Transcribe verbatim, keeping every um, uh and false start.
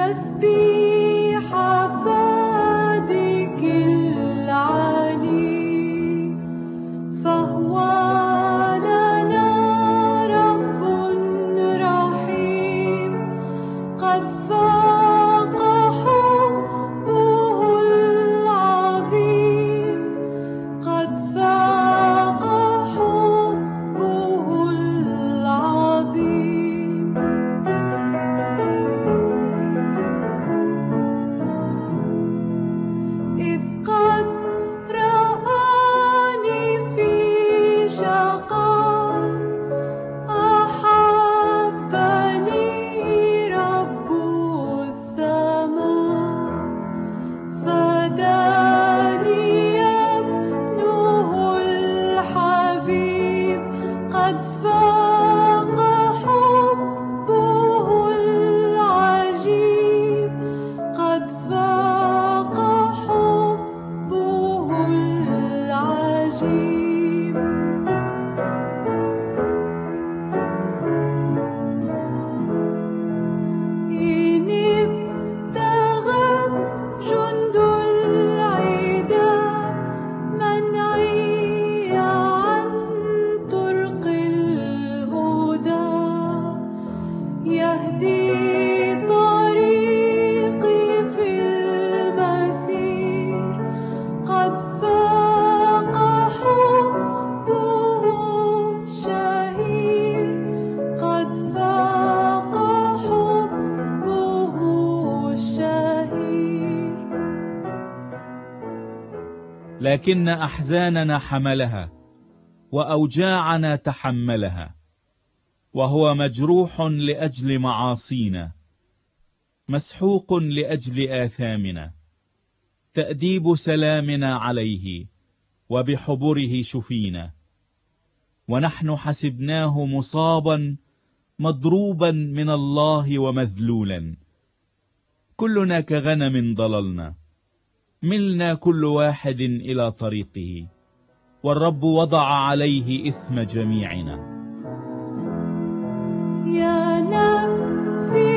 تسبيح فادك العلي، فهو لنا رب رحيم، قد فاق حبه العظيم، قد فاق حبه العظيم. إذ قد رآني في شقاء، أحبني رب السماء، فداني ابنه الحبيب، قد فاق حبه العجيب، قد فاق حبه العجيب. إن ابتغت جند العدا منعي عن طرق الهدى، يهدي طريقي في المسير، قد فاق حبه الشهير، قد فاق حبه الشهير. لكن أحزاننا حملها وأوجاعنا تحملها، وهو مجروح لأجل معاصينا، مسحوق لأجل آثامنا، تأديب سلامنا عليه، وبحبره شفينا. ونحن حسبناه مصابا مضروبا من الله ومذلولا، كلنا كغنم ضللنا، ملنا كل واحد إلى طريقه، والرب وضع عليه إثم جميعنا. يا نفسي